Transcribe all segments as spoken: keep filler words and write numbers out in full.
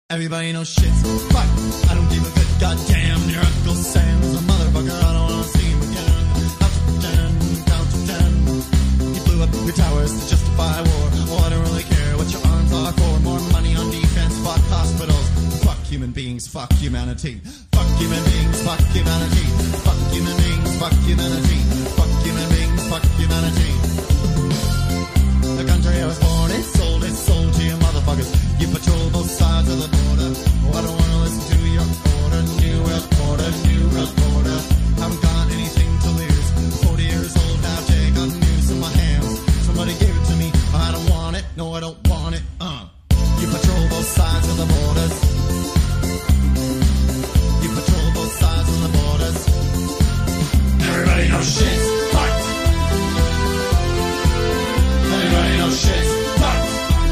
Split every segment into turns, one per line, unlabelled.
Everybody knows shit's fucked. I don't give a good goddamn. Your Uncle Sam's a motherfucker. I don't wanna see him again. Count to ten, count to ten. He blew up your towers to justify war. Oh, I don't really care what your arms are for. More money on defense, fuck hospitals. Fuck human beings, fuck humanity. Fuck human beings, fuck humanity. Fuck human beings, fuck humanity. Fuck human beings, fuck humanity. The country I was born in, sold it, sold to you motherfuckers. You patrol both sides of the border. Oh, I don't wanna listen to your order. New World Order, New World Order. Haven't got anything to lose. Forty years old now, take got news in my hands. Somebody gave it to me. I don't want it. No, I don't want it. Uh. You patrol both sides of the borders. You patrol both sides of the borders. Everybody knows shit's fucked. Everybody knows shit's fucked.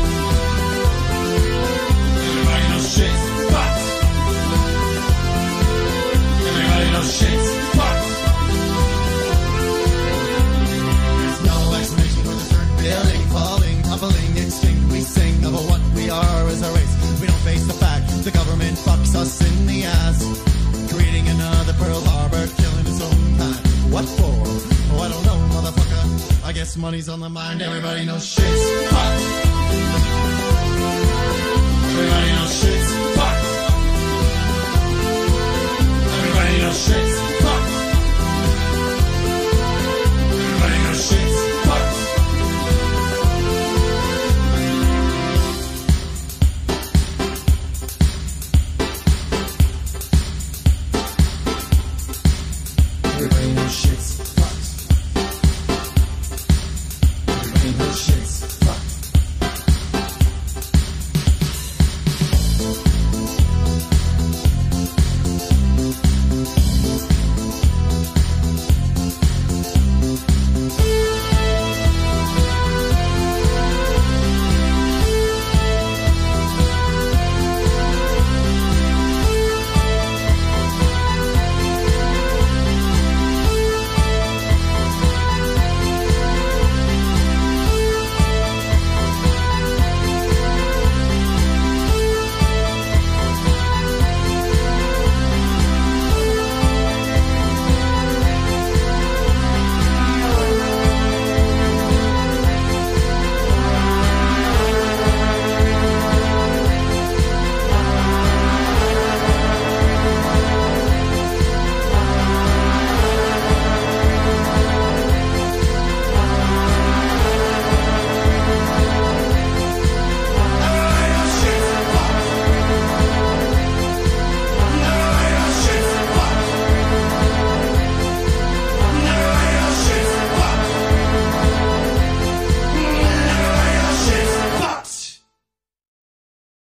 Everybody knows shit's fucked. Everybody knows shit's fucked. There's no explanation for the third building falling, toppling, extinct. We sing of what we are as a race. We don't face the fact the government fucks us in the ass, creating another Pearl Harbor, killing its own kind. What for? Oh, I don't know, motherfucker. I guess money's on the mind. Everybody knows shit's fucked.